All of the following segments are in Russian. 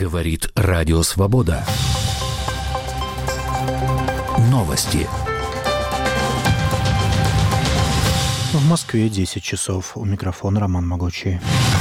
Говорит Радио Свобода. Новости. В Москве 10 часов. У микрофона Роман Могучий.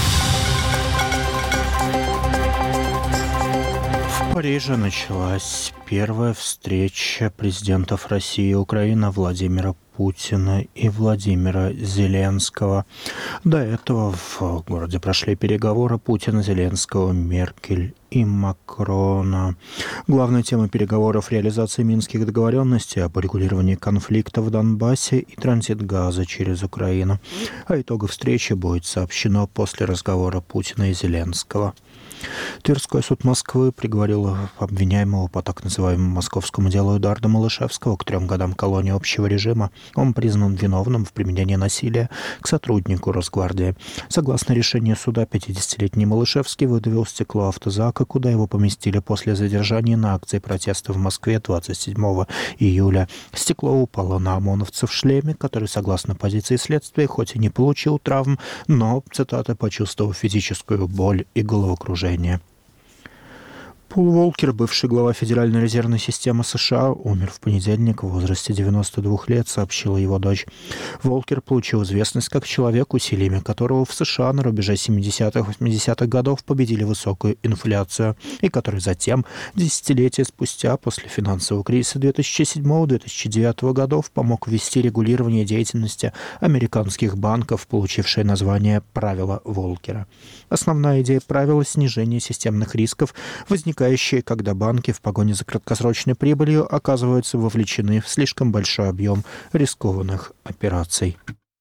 В Париже началась первая встреча президентов России и Украины Владимира Путина и Владимира Зеленского. До этого в городе прошли переговоры Путина, Зеленского, Меркель и Макрона. Главной темой переговоров — реализация минских договоренностей об урегулировании конфликта в Донбассе и транзит газа через Украину. О итогах встречи будет сообщено после разговора Путина и Зеленского. Тверской суд Москвы приговорил обвиняемого по так называемому московскому делу Эдуарда Малышевского к 3 годам колонии общего режима. Он признан виновным в применении насилия к сотруднику Росгвардии. Согласно решению суда, 50-летний Малышевский выдавил стекло автозака, куда его поместили после задержания на акции протеста в Москве 27 июля. Стекло упало на ОМОНовца в шлеме, который, согласно позиции следствия, хоть и не получил травм, но, цитата, почувствовал физическую боль и головокружение. Пол Волкер, бывший глава Федеральной резервной системы США, умер в понедельник в возрасте 92 лет, сообщила его дочь. Волкер получил известность как человек, усилиями которого в США на рубеже 70-80-х годов победили высокую инфляцию, и который затем, десятилетия спустя, после финансового кризиса 2007-2009 годов, помог ввести регулирование деятельности американских банков, получившее название «Правила Волкера». Основная идея правила — снижение системных рисков, возникающие, когда банки в погоне за краткосрочной прибылью оказываются вовлечены в слишком большой объем рискованных операций.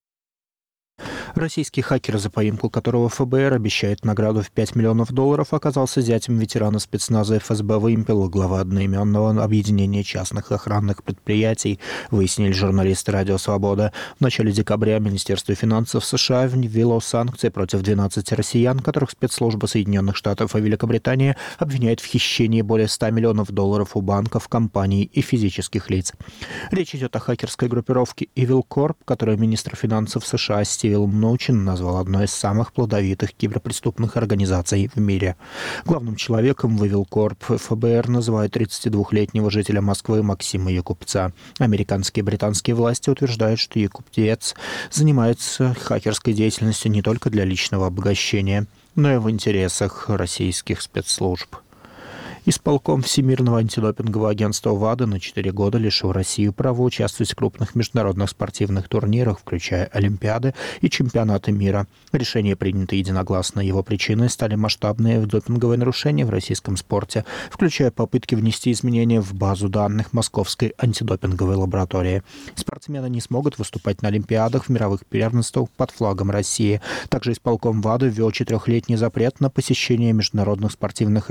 Российский хакер, за поимку которого ФБР обещает награду в $5 миллионов, оказался зятем ветерана спецназа ФСБ «Вымпел», глава одноименного объединения частных охранных предприятий, выяснили журналисты «Радио Свобода». В начале декабря Министерство финансов США ввело санкции против 12 россиян, которых спецслужбы Соединенных Штатов и Великобритании обвиняют в хищении более $100 миллионов у банков, компаний и физических лиц. Речь идет о хакерской группировке Evil Corp, которую министр финансов США Стивен Мнучин назвал одной из самых плодовитых киберпреступных организаций в мире. Главным человеком в Evil Corp ФБР называют 32-летнего жителя Москвы Максима Якубца. Американские и британские власти утверждают, что Якубец занимается хакерской деятельностью не только для личного обогащения, но и в интересах российских спецслужб. Исполком Всемирного антидопингового агентства ВАДА на 4 года лишил Россию права участвовать в крупных международных спортивных турнирах, включая Олимпиады и чемпионаты мира. Решение принято единогласно. Его причиной стали масштабные допинговые нарушения в российском спорте, включая попытки внести изменения в базу данных Московской антидопинговой лаборатории. Спортсмены не смогут выступать на Олимпиадах, в мировых первенствах под флагом России. Также исполком ВАДА ввел 4-летний запрет на посещение международных спортивных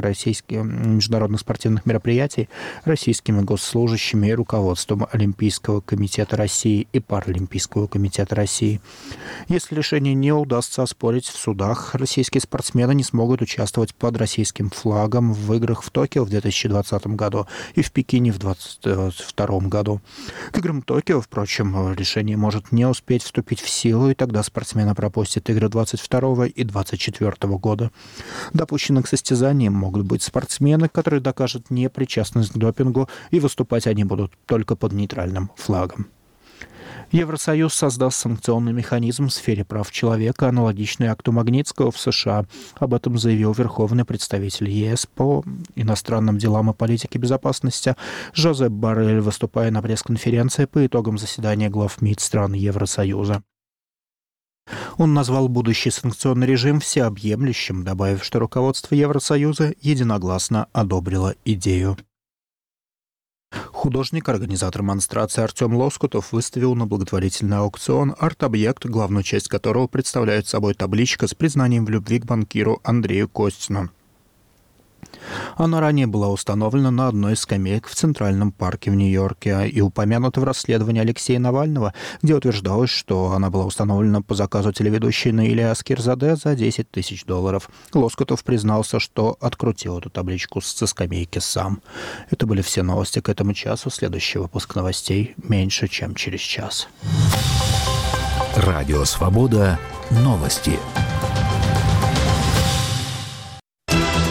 мероприятий российскими госслужащими и руководством Олимпийского комитета России и Паралимпийского комитета России. Если решение не удастся оспорить в судах, российские спортсмены не смогут участвовать под российским флагом в играх в Токио в 2020 году и в Пекине в 2022 году. К играм Токио, впрочем, решение может не успеть вступить в силу, и тогда спортсмены пропустят игры 2022 и 2024 года. Допущены к состязаниям могут быть спортсмены, которые докажут непричастность к допингу, и выступать они будут только под нейтральным флагом. Евросоюз создаст санкционный механизм в сфере прав человека, аналогичный акту Магнитского в США. Об этом заявил верховный представитель ЕС по иностранным делам и политике безопасности Жозеп Боррель, выступая на пресс-конференции по итогам заседания глав МИД стран Евросоюза. Он назвал будущий санкционный режим всеобъемлющим, добавив, что руководство Евросоюза единогласно одобрило идею. Художник, организатор монстрации Артем Лоскутов выставил на благотворительный аукцион арт-объект, главную часть которого представляет собой табличка с признанием в любви к банкиру Андрею Костину. Она ранее была установлена на одной из скамеек в Центральном парке в Нью-Йорке и упомянута в расследовании Алексея Навального, где утверждалось, что она была установлена по заказу телеведущей Наили Аскерзаде за $10 тысяч. Лоскутов признался, что открутил эту табличку со скамейки сам. Это были все новости к этому часу. Следующий выпуск новостей меньше, чем через час. Радио Свобода. Новости.